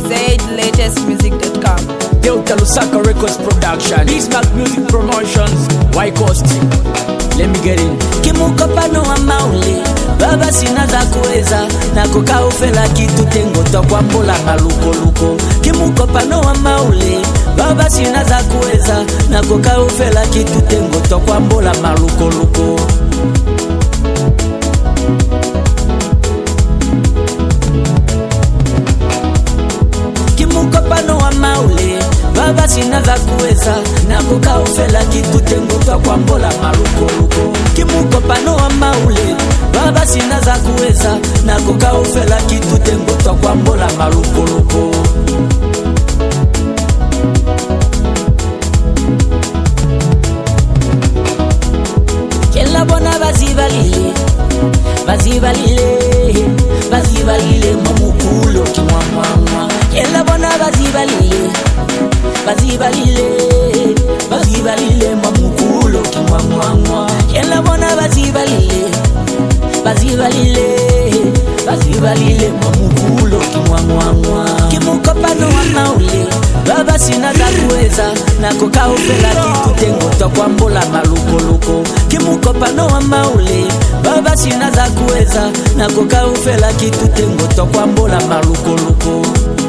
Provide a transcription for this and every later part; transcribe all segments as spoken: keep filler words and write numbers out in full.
zaid latest music dot com. Delta Lusaka Records Production, Bismarck Music Promotions, Y Coast. Let me get in. Kimukopano wa maule, baba sina za kuweza, na kuka ufela kitu tengo tokwa mbola maluko luko. Kimukopano wa maule, baba sina za kuweza, na kuka ufela kitu tengo tokwa mbola maluko luko. Kimukopano wa maule, baba sina za kuweza, na kuka ufela kitu tengo tokwa mbola maluko luko. Kimukopano wa maule, baba sina za kuweza, na kuka ufela kitu tengo tokwa mbola maluko luko. Kela bona bazibalile, bazibalile, bazibalile mamukulo kimwamwamwa. Kela bona bazibalile, bazibalile, bazibalile mamukulo kimwamwamwa. Kela bona bazibalile, bazibalile, bazibalile mamukulo kimwamwamwa. Kimukopano wa maule, baba sina za kuweza, na kuka ufela kitu tengo tokwa mbola maluko luko. Kimukopano wa maule, baba sina za kuweza, na kuka ufela kitu tengo tokwa mbola maluko luko.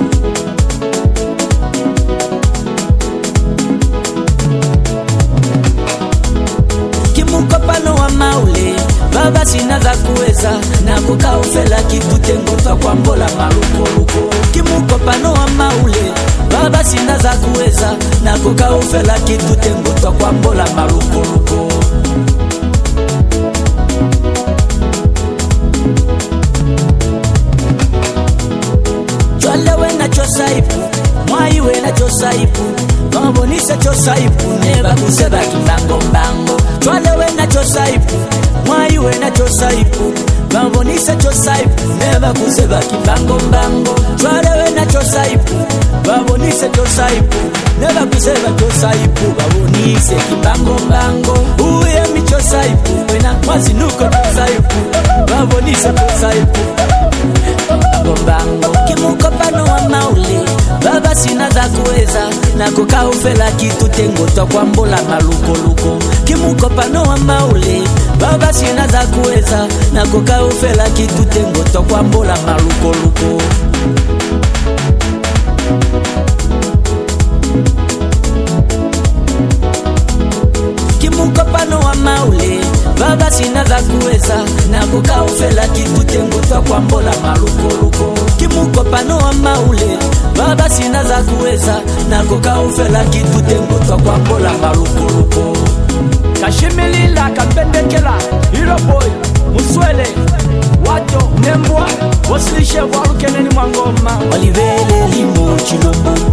Kimukopano wa maule, baba sina za kuweza, na kuka ufela kitu tengo tokwa mbola maluko luko. Kimukopano wa maule, baba sina za kuweza, na kuka ufela kitu tengo tokwa mbola maluko luko. Chwale we na chosaipu, mwai we na chosaipu, mambonisa chosaipu, neba kuseba kibango mbango. Chwale we na chosaipu, mwai we na chosaipu, mambonisa chosaipu, neba kuseba kibango mbango. Chwale we na chosaipu, mambonisa chosaipu, neba kuseba chosaipu, mambonisa kibango mbango. Uye mi chosaipu, wena mwazi nuko chosaipu, mambonisa chosaipu, kibango mbango. Kimukopano wa maule, baba sina za kuweza, na kuka ufela kitu tengo tokwa mbola maluko luko. Kimukopano wa maule, baba sina za kuweza, na kuka ufela kitu tengo tokwa mbola maluko luko. Kimukopano wa maule, baba sina za kuweza, na kuka ufela kitu tengo tokwa mbola maluko luko. Kimukopano wa maule, baba sina za kuweza, na kuka ufela kitu tengo tokwa mbola maluko luko. Kashimilila kampendekela, Hero Boy, Muswele, Wato, Nembwa, Wasilishe warukeneni mwangoma. Walivele limo chilombo,